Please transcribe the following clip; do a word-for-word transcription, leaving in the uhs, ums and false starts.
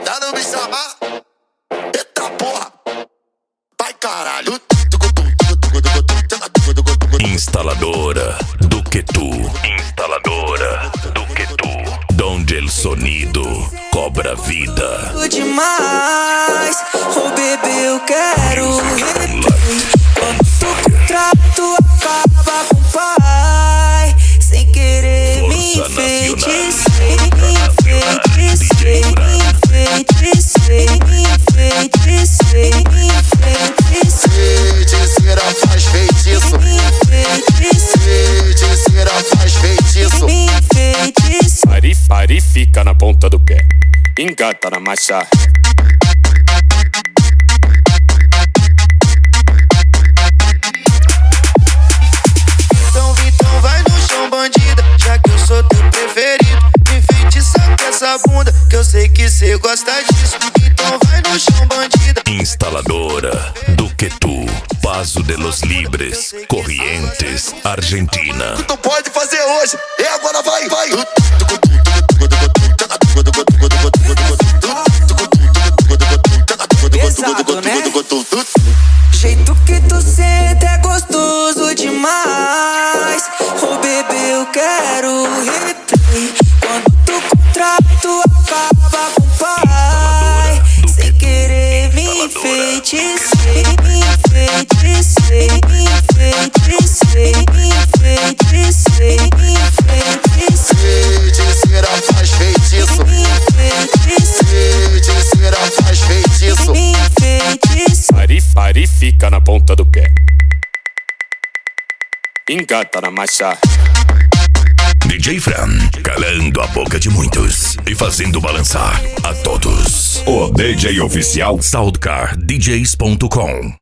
Mandando me chamar. Eita porra. Vai caralho. Instaladora do que tu. Instaladora do que tu. Donde el sonido cobra vida. Demais, oh bebê, eu quero replay. Quando tu contrato acaba com o pai, sem querer me enfeitecei, me enfeitecei, me enfeitecei, me enfeitecei, me enfeitecei. Feiticeira faz feitiço. Me enfeitecei, Feiticeira faz feitiço. me enfeitecei. Pare, pare, fica na ponta do pé. Engata na marcha. Então, então vai no chão, bandida, já que eu sou teu preferido. Me enfeitiça com essa bunda, que eu sei que cê gosta disso. Então vai no chão, bandida. Instaladora do que tu. Paso de los Libres, Corrientes, Argentina. Tu pode fazer hoje, e agora vai, vai. Pesado, né? Jeito que tu senta é gostoso demais. Oh bebê, eu quero replay. Quando tu contrato acaba com o pai, sem querer me enfeitecei, me enfeitecei, me enfeitecei, me enfeitecei, me enfeitecei. Feiticeira faz feitiço. Me enfeitecei, Feiticeira faz feitiço. me enfeitecei. Pare, pare, fica na ponta do pé. Engata na marcha. D J Fran, calando a boca de muitos e fazendo balançar a todos. O D J oficial Soundcar D Js ponto com.